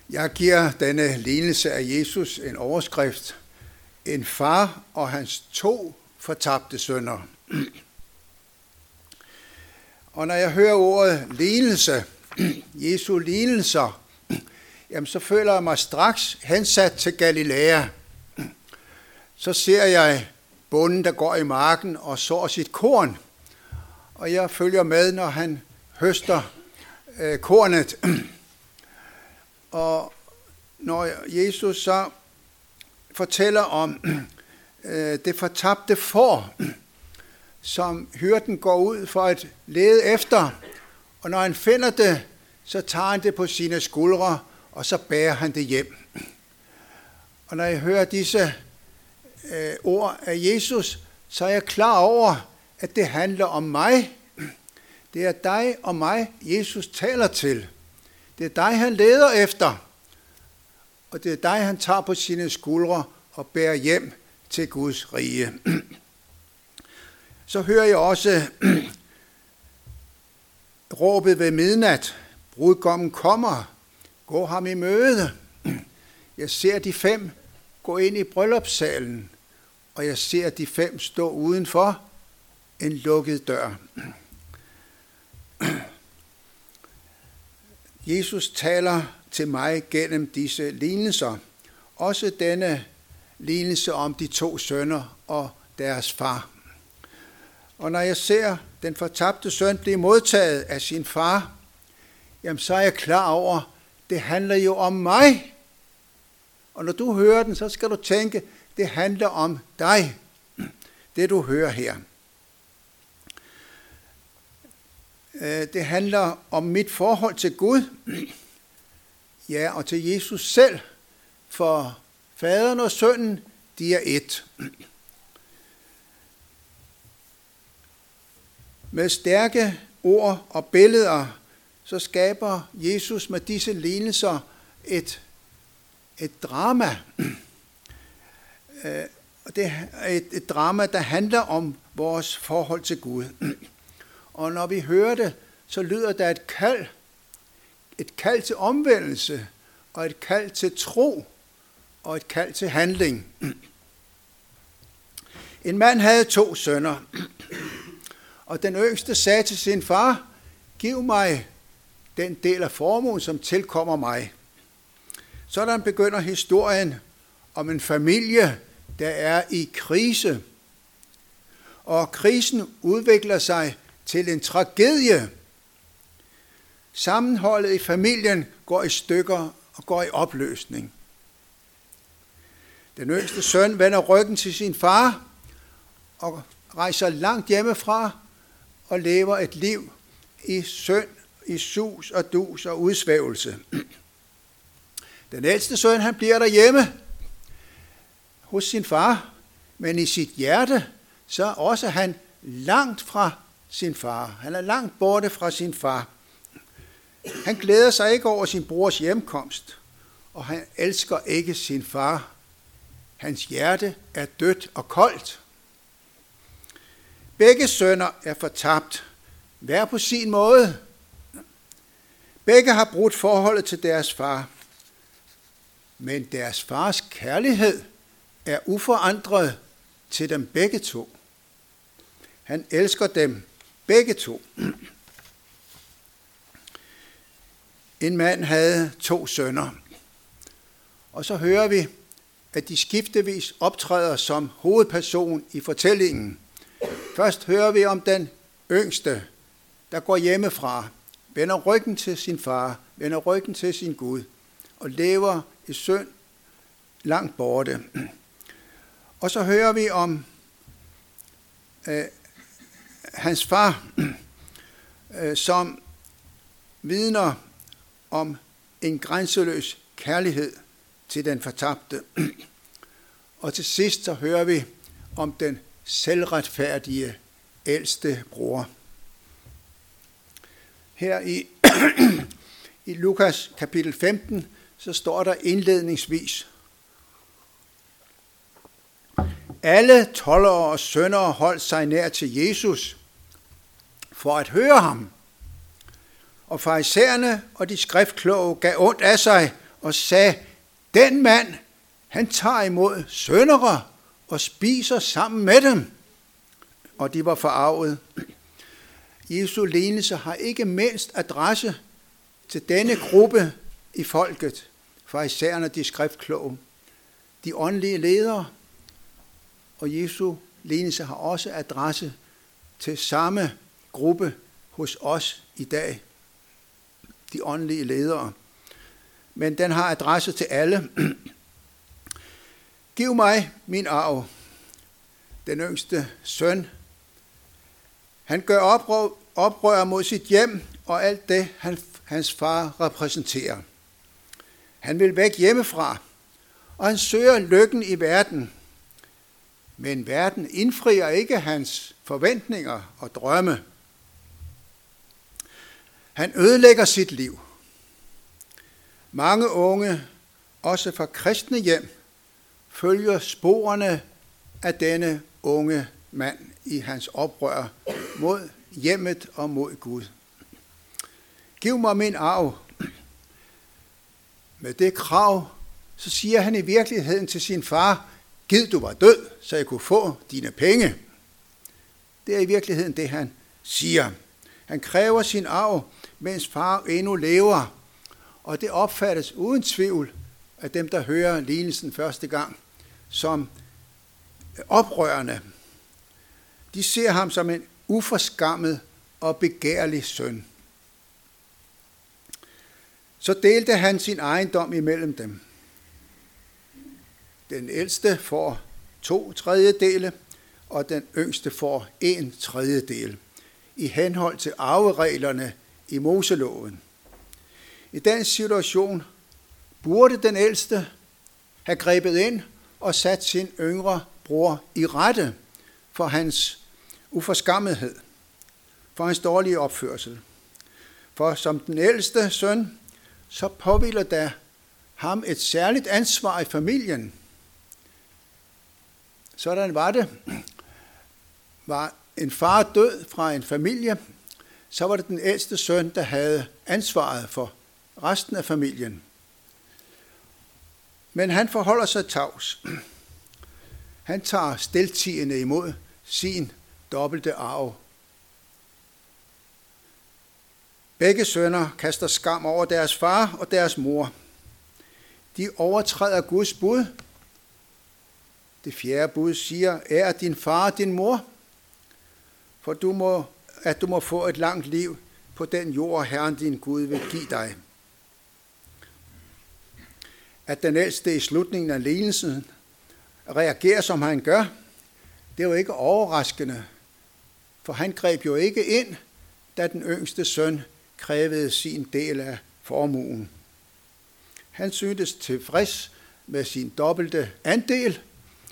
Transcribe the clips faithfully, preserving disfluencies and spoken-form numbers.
Jeg giver denne lignelse af Jesus en overskrift. En far og hans to fortabte sønner. Og når jeg hører ordet lignelse, Jesu lignelser, jamen så føler jeg mig straks hensat til Galilea. Så ser jeg bonden, der går i marken og sår sit korn. Og jeg følger med, når han høster øh, kornet. Og når Jesus så fortæller om øh, det fortabte får, som hyrden går ud for at lede efter, og når han finder det, så tager han det på sine skuldre, og så bærer han det hjem. Og når jeg hører disse øh, ord af Jesus, så er jeg klar over, at det handler om mig. Det er dig og mig, Jesus taler til. Det er dig, han leder efter. Og det er dig, han tager på sine skuldre og bærer hjem til Guds rige. Så hører jeg også råbet ved midnat. Brudgommen kommer. Gå ham i møde. Jeg ser de fem gå ind i bryllupssalen, og jeg ser de fem stå udenfor en lukket dør. Jesus taler til mig gennem disse lignelser. Også denne lignelse om de to sønner og deres far. Og når jeg ser den fortabte søn blive modtaget af sin far, jamen så er jeg klar over, det handler jo om mig. Og når du hører den, så skal du tænke, det handler om dig, det du hører her. Det handler om mit forhold til Gud, ja, og til Jesus selv, for faderen og sønnen, de er ét. Med stærke ord og billeder, så skaber Jesus med disse lignelser et, et drama. Det er et, et drama, der handler om vores forhold til Gud. Og når vi hører det, så lyder der et kald. Et kald til omvendelse, og et kald til tro, og et kald til handling. En mand havde to sønner, og den yngste sagde til sin far, giv mig den del af formuen, som tilkommer mig. Sådan begynder historien om en familie, der er i krise. Og krisen udvikler sig til en tragedie. Sammenholdet i familien går i stykker og går i opløsning. Den yngste søn vender ryggen til sin far og rejser langt hjemmefra og lever et liv i synd, i sus og dus og udsvævelse. Den ældste søn, han bliver derhjemme hos sin far, men i sit hjerte, så er også han langt fra sin far. Han er langt borte fra sin far. Han glæder sig ikke over sin brors hjemkomst, og han elsker ikke sin far. Hans hjerte er dødt og koldt. Begge sønner er fortabt, hver på sin måde. Begge har brudt forholdet til deres far, men deres fars kærlighed er uforandret til dem begge to. Han elsker dem begge to. En mand havde to sønner, og så hører vi, at de skiftevis optræder som hovedperson i fortællingen. Først hører vi om den yngste, der går hjemmefra, vender ryggen til sin far, vender ryggen til sin Gud, og lever i synd langt borte. Og så hører vi om øh, hans far, øh, som vidner om en grænseløs kærlighed til den fortabte. Og til sidst så hører vi om den selvretfærdige ældste bror. Her i, i Lukas kapitel femten, så står der indledningsvis: Alle toldere og syndere holdt sig nær til Jesus for at høre ham. Og farisæerne og de skriftkloge gav ondt af sig og sagde, den mand, han tager imod syndere og spiser sammen med dem. Og de var forarvet. Jesu lignelse har ikke mindst adresse til denne gruppe i folket, farisæerne, de skriftkloge, de åndelige ledere, og Jesu lignelse har også adresse til samme gruppe hos os i dag, de åndelige ledere. Men den har adresse til alle. Giv mig min arv, den yngste søn. Han gør oprør, oprør mod sit hjem og alt det, han, hans far repræsenterer. Han vil væk hjemmefra, og han søger lykken i verden. Men verden indfrier ikke hans forventninger og drømme. Han ødelægger sit liv. Mange unge, også fra kristne hjem, følger sporene af denne unge mand i hans oprør mod hjemmet og mod Gud. Giv mig min arv. Med det krav, så siger han i virkeligheden til sin far, gid du var død, så jeg kunne få dine penge. Det er i virkeligheden det, han siger. Han kræver sin arv, mens far endnu lever, og det opfattes uden tvivl af dem, der hører lignelsen første gang, som oprørende. De ser ham som en uforskammet og begærlig søn. Så delte han sin ejendom imellem dem. Den ældste får to tredjedele, og den yngste får en tredjedel, i henhold til arvereglerne i Moseloven. I den situation burde den ældste have grebet ind og sat sin yngre bror i rette for hans uforskammethed, for hans dårlige opførsel. For som den ældste søn, så påhviler der ham et særligt ansvar i familien. Sådan var det. Var en far død fra en familie, så var det den ældste søn, der havde ansvaret for resten af familien. Men han forholder sig tavs. Han tager stiltiende imod sin dobbelte arv. Begge sønner kaster skam over deres far og deres mor. De overtræder Guds bud. Det fjerde bud siger, ære din far og din mor, for du må, at du må få et langt liv på den jord, Herren din Gud vil give dig. At den ældste i slutningen af lignelsen reagerer, som han gør, det er jo ikke overraskende, for han greb jo ikke ind, da den yngste søn krævede sin del af formuen. Han syntes tilfreds med sin dobbelte andel,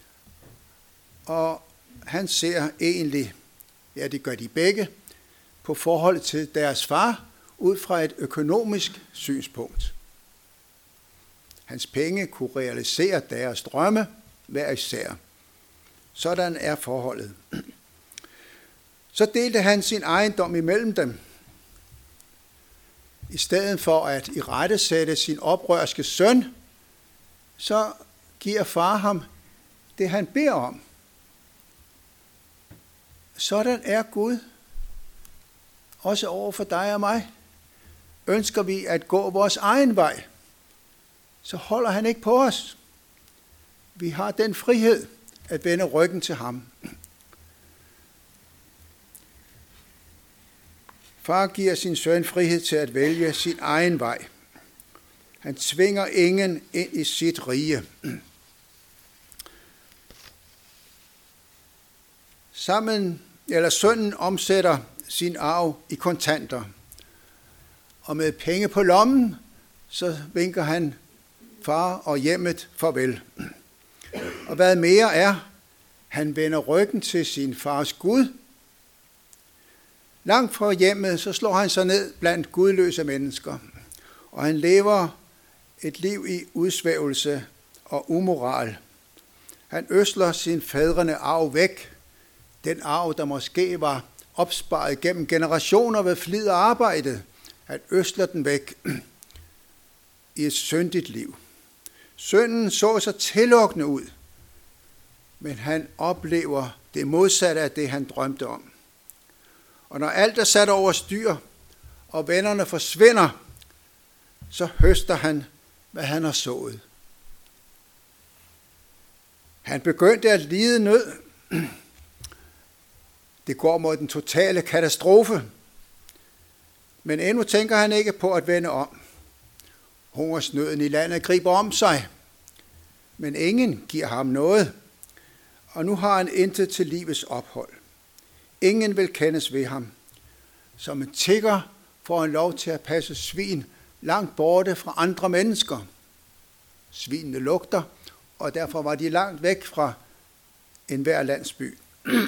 og han ser egentlig, ja det gør de begge, på forhold til deres far ud fra et økonomisk synspunkt. Hans penge kunne realisere deres drømme hver især. Sådan er forholdet. Så delte han sin ejendom imellem dem. I stedet for at irettesætte sin oprørske søn, så giver far ham det, han beder om. Sådan er Gud, også over for dig og mig. Ønsker vi at gå vores egen vej, så holder han ikke på os. Vi har den frihed at vende ryggen til ham. Far giver sin søn frihed til at vælge sin egen vej. Han tvinger ingen ind i sit rige. Sammen, eller sønnen omsætter sin arv i kontanter. Og med penge på lommen, så vinker han far og hjemmet farvel. Og hvad mere er, han vender ryggen til sin fars Gud. Langt fra hjemmet, så slår han sig ned blandt gudløse mennesker. Og han lever et liv i udsvævelse og umoral. Han ødsler sin fædrene arv væk. Den arv, der måske var opsparet gennem generationer ved flid og arbejde. Han ødsler den væk. i et syndigt liv. Synden så så tillukkende ud, men han oplever det modsatte af det, han drømte om. Og når alt er sat over styr, og vennerne forsvinder, så høster han, hvad han har sået. Han begyndte at lide nød. Det går mod den totale katastrofe. Men endnu tænker han ikke på at vende om. Hungersnøden i landet griber om sig, men ingen giver ham noget. Og nu har han intet til livets ophold. Ingen vil kendes ved ham. Som en tigger får han lov til at passe svin langt borte fra andre mennesker. Svinene lugter, og derfor var de langt væk fra enhver landsby.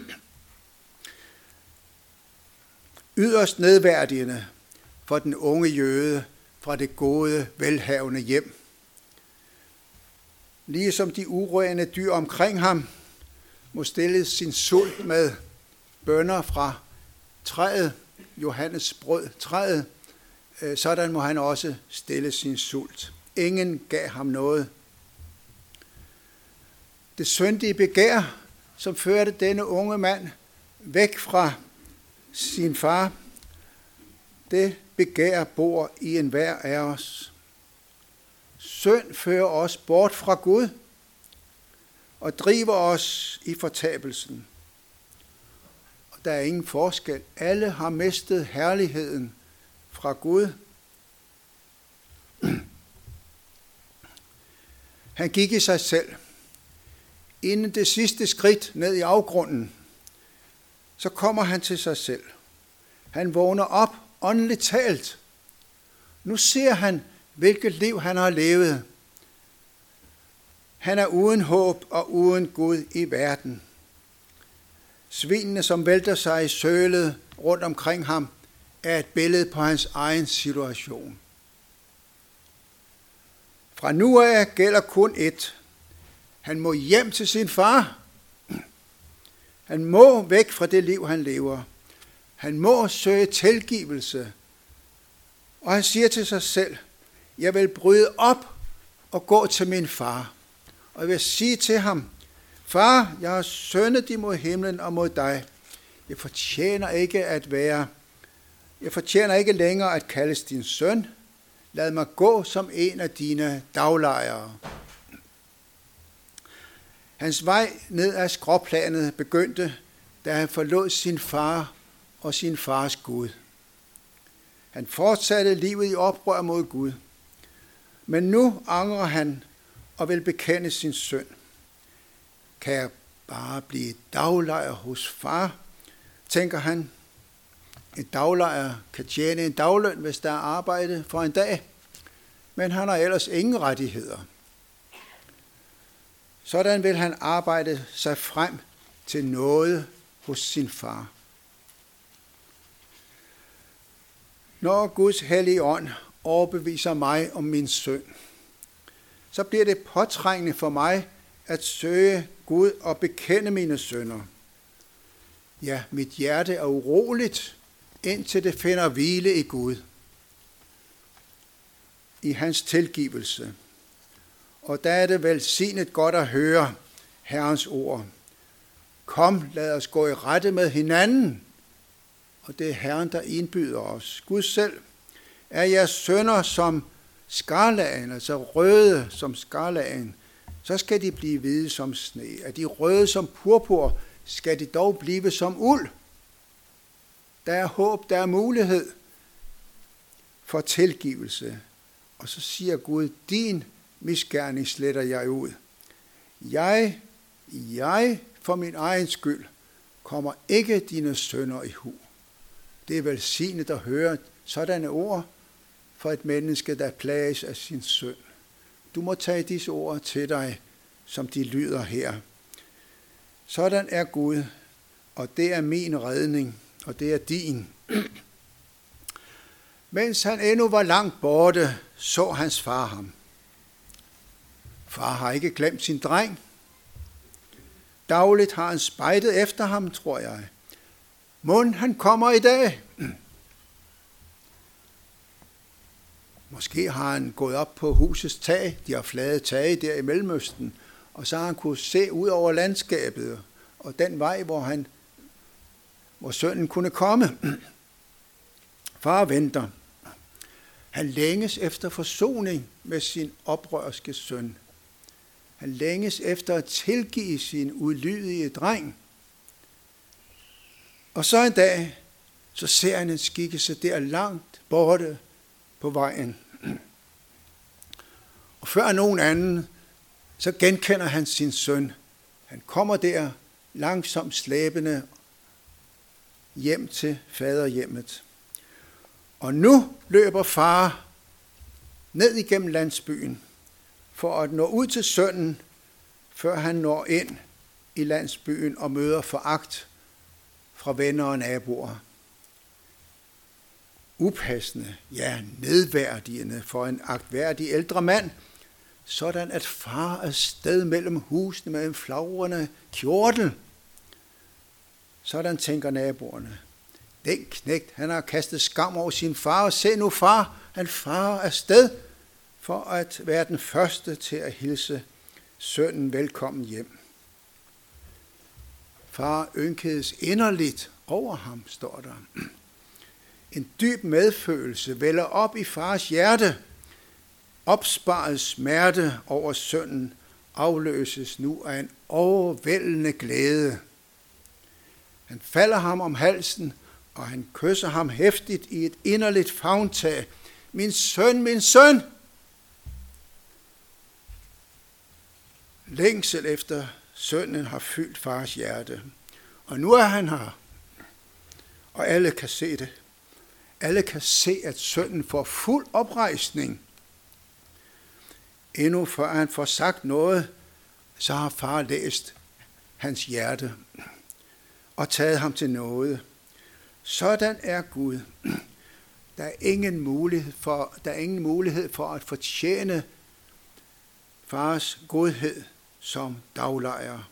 Yderst nedværdigende for den unge jøde fra det gode, velhavende hjem. Ligesom de urene dyr omkring ham må stille sin sult med bønner fra træet, Johannes brød træet, sådan må han også stille sin sult. Ingen gav ham noget. Det syndige begær, som førte denne unge mand væk fra sin far, det begær bor i enhver af os. Synd fører os bort fra Gud og driver os i fortabelsen. Og der er ingen forskel. Alle har mistet herligheden fra Gud. Han gik i sig selv. Inden det sidste skridt ned i afgrunden, så kommer han til sig selv. Han vågner op, åndeligt talt. Nu ser han, hvilket liv han har levet. Han er uden håb og uden Gud i verden. Svinene, som vælter sig i sølet rundt omkring ham, er et billede på hans egen situation. Fra nu af gælder kun ét. Han må hjem til sin far. Han må væk fra det liv, han lever. Han må søge tilgivelse. Og han siger til sig selv, jeg vil bryde op og gå til min far. Og jeg vil sige til ham, far, jeg har syndet imod himlen og mod dig. Jeg fortjener ikke at være, jeg fortjener ikke længere at kaldes din søn. Lad mig gå som en af dine daglejere. Hans vej ned ad skråplanet begyndte, da han forlod sin far og sin fars Gud. Han fortsatte livet i oprør mod Gud. Men nu angrer han og vil bekende sin synd. Kan jeg bare blive daglejer hos far, tænker han. En daglejer kan tjene en dagløn, hvis der er arbejde for en dag, men han har ellers ingen rettigheder. Sådan vil han arbejde sig frem til noget hos sin far. Når Guds hellige ånd overbeviser mig om min synd, så bliver det påtrængende for mig at søge Gud og bekende mine synder. Ja, mit hjerte er uroligt, indtil det finder hvile i Gud, i hans tilgivelse. Og der er det velsignet godt at høre Herrens ord. Kom, lad os gå i rette med hinanden. Og det er Herren, der indbyder os. Gud selv er jeres synder som skarlagen, altså røde som skarlagen, så skal de blive hvide som sne. Er de røde som purpur, skal de dog blive som uld. Der er håb, der er mulighed for tilgivelse. Og så siger Gud, din misgerning sletter jeg ud. Jeg, jeg for min egen skyld, kommer ikke dine synder i hu. Det er velsignet at høre sådanne ord for et menneske, der plages af sin synd. Du må tage disse ord til dig, som de lyder her. Sådan er Gud, og det er min redning, og det er din. Mens han endnu var langt borte, så hans far ham. Far har ikke glemt sin dreng. Dagligt har han spejdet efter ham, tror jeg. Mon han kommer i dag. Måske har han gået op på husets tag, de har flade tage der i Mellemøsten, og så har han kunne se ud over landskabet og den vej, hvor, han, hvor sønnen kunne komme. Far venter. Han længes efter forsoning med sin oprørske søn. Han længes efter at tilgive sin ulydige dreng. Og så en dag, så ser han en skikkelse der langt borte på vejen. Og før nogen anden, så genkender han sin søn. Han kommer der langsomt slæbende hjem til faderhjemmet. Og nu løber far ned igennem landsbyen for at nå ud til sønnen, før han når ind i landsbyen og møder foragt fra venner og naboer. Upassende, ja nedværdigende for en agtværdig ældre mand, sådan at far er sted mellem husene med en flagrende kjortel. Sådan tænker naboerne. Den knægt, han har kastet skam over sin far, og se nu far, han farer afsted for at være den første til at hilse sønnen velkommen hjem. Far ynkedes inderligt over ham, står der. En dyb medfølelse vælder op i fars hjerte. Opsparet smerte over sønnen afløses nu af en overvældende glæde. Han falder ham om halsen, og han kysser ham heftigt i et inderligt favntag. Min søn, min søn! Længsel efter sønnen har fyldt fars hjerte, og nu er han her, og alle kan se det. Alle kan se, at sønnen får fuld oprejsning. Endnu før han får sagt noget, så har far læst hans hjerte og taget ham til nåde. Sådan er Gud. Der er ingen mulighed for, der er ingen mulighed for at fortjene fars godhed som daglejer.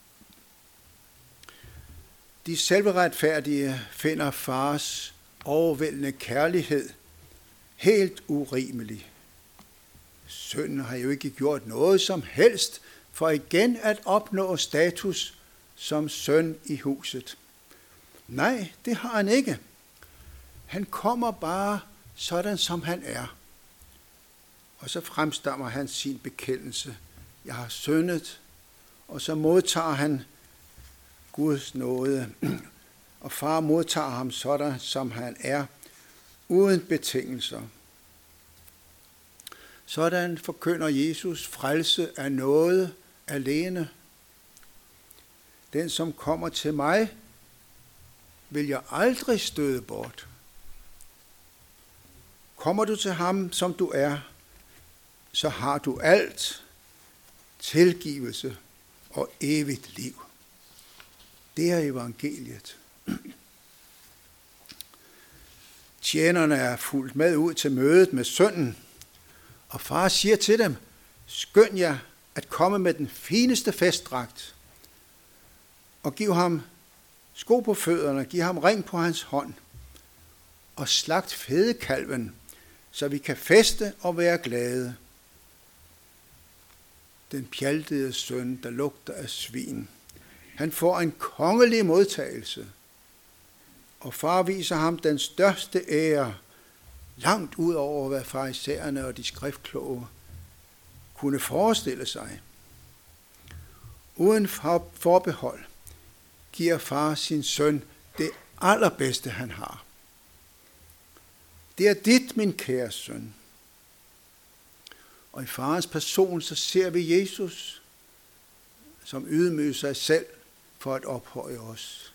De selvretfærdige finder fars overvældende kærlighed helt urimelig. Sønnen har jo ikke gjort noget som helst for igen at opnå status som søn i huset. Nej, det har han ikke. Han kommer bare sådan, som han er. Og så fremstammer han sin bekendelse. Jeg har syndet, og så modtager han Guds nåde. Og far modtager ham sådan, som han er, uden betingelser. Sådan forkynder Jesus frelse af nåde alene. Den, som kommer til mig, vil jeg aldrig støde bort. Kommer du til ham, som du er, så har du alt, tilgivelse og evigt liv. Det er evangeliet. Tjenerne er fulgt med ud til mødet med sønnen, og far siger til dem, skynd jer at komme med den fineste festdragt, og giv ham sko på fødderne, giv ham ring på hans hånd, og slagt fedekalven, så vi kan feste og være glade. Den pjaltede søn, der lugter af svin, han får en kongelig modtagelse, og far viser ham den største ære, langt ud over, hvad farisæerne og de skriftkloge kunne forestille sig. Uden forbehold giver far sin søn det allerbedste, han har. Det er dit, min kære søn. Og i farens person, så ser vi Jesus, som ydmyger sig selv for at ophøje os.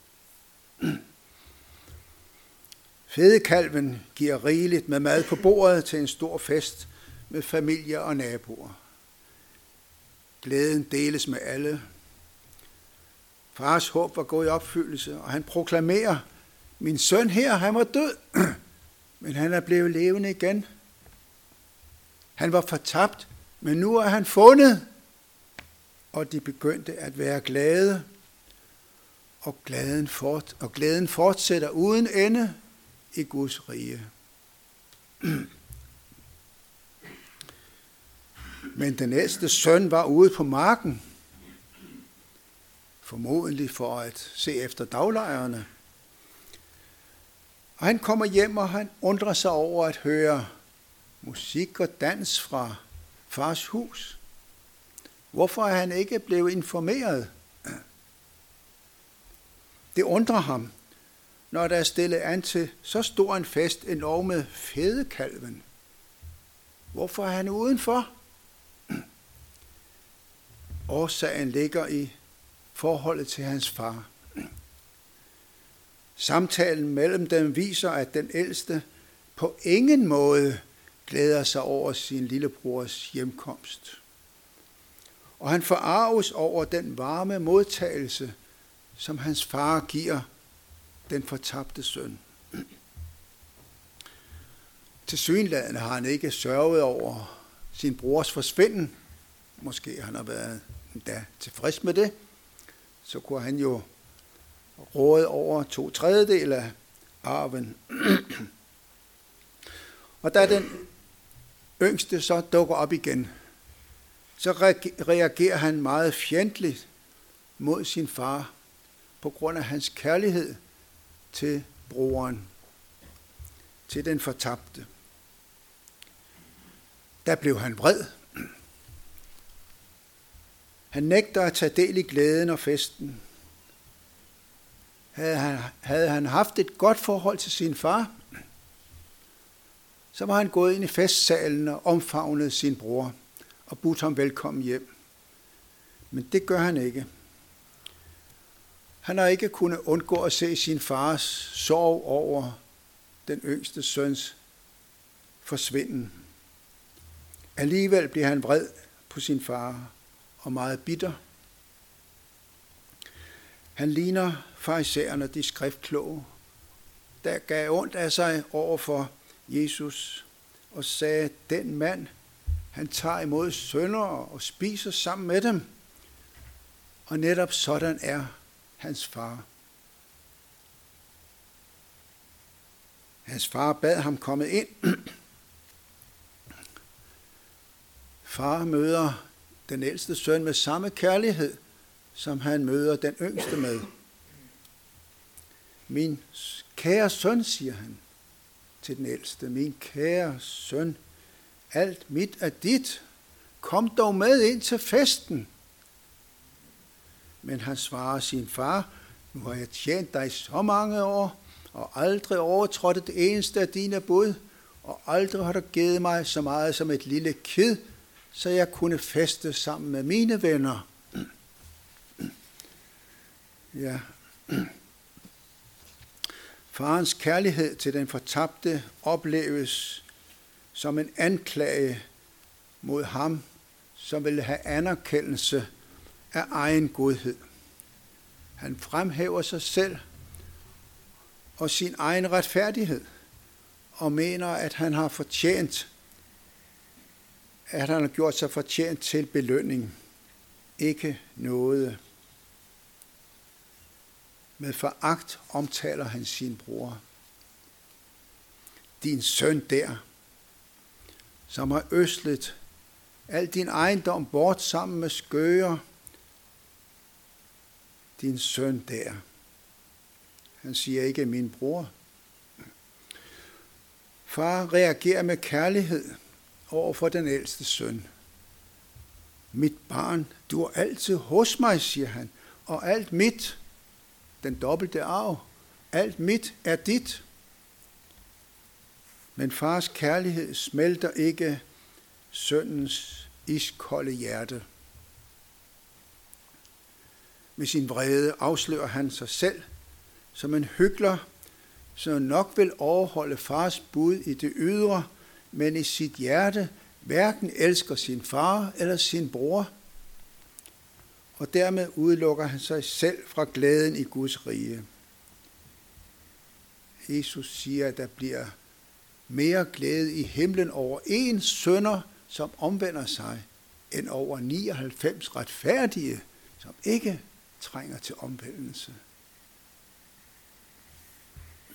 Fedekalven giver rigeligt med mad på bordet til en stor fest med familie og naboer. Glæden deles med alle. Fars håb var gået i opfyldelse, og han proklamerer, min søn her, han var død, men han er blevet levende igen. Han var fortabt, men nu er han fundet. Og de begyndte at være glade, og glæden, fort, og glæden fortsætter uden ende i Guds rige. Men den ældste søn var ude på marken, formodentlig for at se efter daglejrene. Og han kommer hjem, og han undrer sig over at høre musik og dans fra fars hus. Hvorfor er han ikke blevet informeret? Det undrer ham, når der er stillet an til så stor en fest, endog med fedekalven. Hvorfor er han udenfor? Årsagen ligger i forholdet til hans far. Samtalen mellem dem viser, at den ældste på ingen måde glæder sig over sin lillebrors hjemkomst. Og han forarves over den varme modtagelse, som hans far giver den fortabte søn. Tilsyneladende har han ikke sørget over sin brors forsvinden. Måske han har været endda tilfreds med det. Så kunne han jo råde over to tredjedel af arven. Og da den yngste så dukker op igen, så reagerer han meget fjendtligt mod sin far på grund af hans kærlighed til broren, til den fortabte. Der blev han vred. Han nægter at tage del i glæden og festen. Havde han, havde han haft et godt forhold til sin far, så var han gået ind i festsalen og omfavnet sin bror og budt ham velkommen hjem. Men det gør han ikke. Han har ikke kunnet undgå at se sin fars sorg over den yngste søns forsvinden. Alligevel bliver han vred på sin far og meget bitter. Han ligner farisæerne, de skriftkloge, der gav ondt af sig over for Jesus og sagde, den mand, han tager imod syndere og spiser sammen med dem. Og netop sådan er hans far. Hans far bad ham komme ind. Far møder den ældste søn med samme kærlighed, som han møder den yngste med. Min kære søn, siger han til den ældste, min kære søn, alt mit er dit. Kom dog med ind til festen. Men han svarer sin far, nu har jeg tjent dig så mange år, og aldrig overtrådt det eneste af dine bud, og aldrig har du givet mig så meget som et lille kid, så jeg kunne feste sammen med mine venner. Ja. Farens kærlighed til den fortabte opleves som en anklage mod ham, som vil have anerkendelse af egen godhed. Han fremhæver sig selv og sin egen retfærdighed og mener, at han har fortjent, at han har gjort sig fortjent til belønning, ikke noget. Med foragt omtaler han sin bror. Din søn der, som har øslet al din ejendom bort sammen med skøger. Din søn der. Han siger ikke min bror. Far reagerer med kærlighed over for den ældste søn. Mit barn, du er altid hos mig, siger han, og alt mit, den dobbelte arv, alt mit er dit. Men fars kærlighed smelter ikke sønnens iskolde hjerte. Med sin vrede afslører han sig selv som en hykler, som nok vil overholde fars bud i det ydre, men i sit hjerte hverken elsker sin far eller sin bror, og dermed udelukker han sig selv fra glæden i Guds rige. Jesus siger, at der bliver mere glæde i himlen over en synder, som omvender sig, end over nioghalvfems retfærdige, som ikke trænger til omvendelse.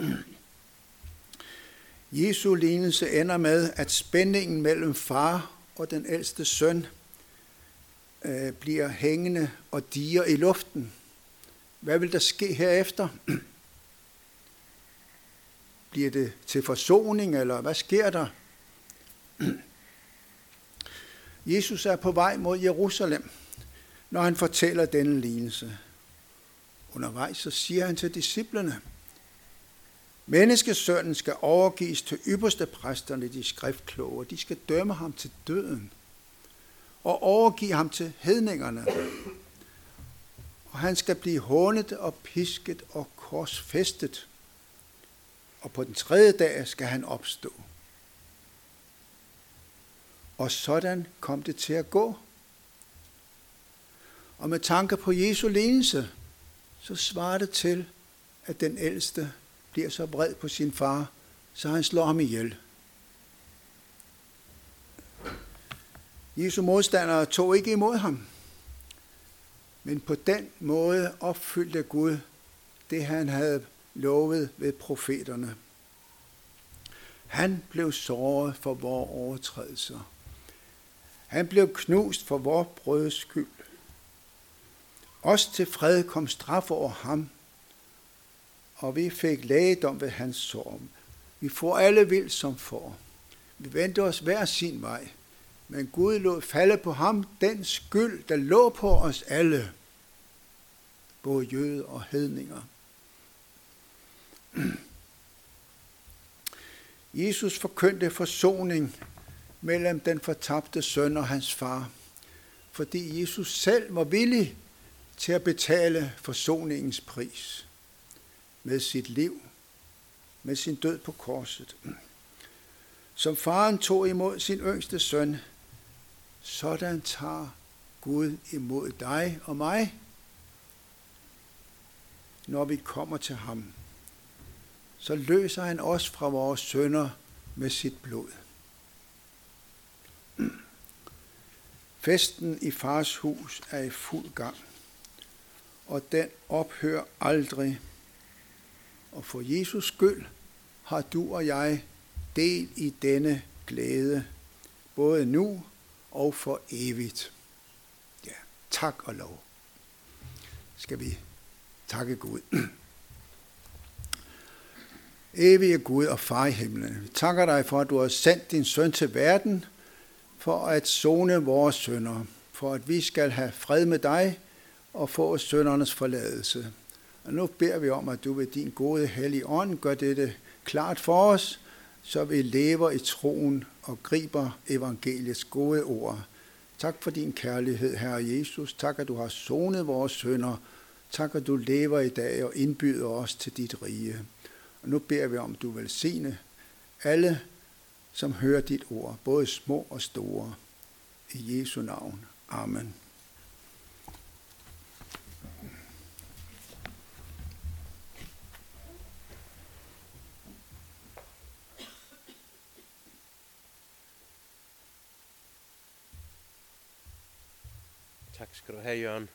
Jesu lignelse ender med, at spændingen mellem far og den ældste søn øh, bliver hængende og diger i luften. Hvad vil der ske herefter? Bliver det til forsoning, eller hvad sker der? Jesus er på vej mod Jerusalem, når han fortæller denne lignelse. Undervejs så siger han til disciplene, menneskesønnen skal overgives til ypperste præsterne, de skriftkloge. De skal dømme ham til døden og overgive ham til hedningerne. Og han skal blive hånet og pisket og korsfæstet. Og på den tredje dag skal han opstå. Og sådan kom det til at gå. Og med tanke på Jesu lignelse, så svarer det til, at den ældste bliver så vred på sin far, så han slår ham ihjel. Jesu modstandere tog ikke imod ham, men på den måde opfyldte Gud det, han havde lovet ved profeterne. Han blev såret for vores overtrædelser. Han blev knust for vores brøds skyld. Også til fred kom straf over ham, og vi fik lægedom ved hans sår. Vi får alle vild som får. Vi vendte os hver sin vej, men Gud lod falde på ham den skyld, der lå på os alle, både jøder og hedninger. Jesus forkyndte forsoning mellem den fortabte søn og hans far, fordi Jesus selv var villig til at betale forsoningens pris med sit liv, med sin død på korset. Som faren tog imod sin yngste søn, sådan tager Gud imod dig og mig, når vi kommer til ham. Så løser han os fra vores synder med sit blod. Festen i fars hus er i fuld gang, og den ophører aldrig. Og for Jesus skyld har du og jeg del i denne glæde, både nu og for evigt. Ja, tak og lov. Skal vi takke Gud. Evige Gud og far i himlen, vi takker dig for, at du har sendt din søn til verden, for at sone vores synder, for at vi skal have fred med dig og få syndernes forladelse. Og nu beder vi om, at du ved din gode hellige ånd gør dette klart for os, så vi lever i troen og griber evangeliets gode ord. Tak for din kærlighed, Herre Jesus. Tak, at du har sonet vores synder. Tak, at du lever i dag og indbyder os til dit rige. Og nu beder vi om, at du velsigne alle, som hører dit ord, både små og store. I Jesu navn. Amen. Tak skal du have, Jørgen.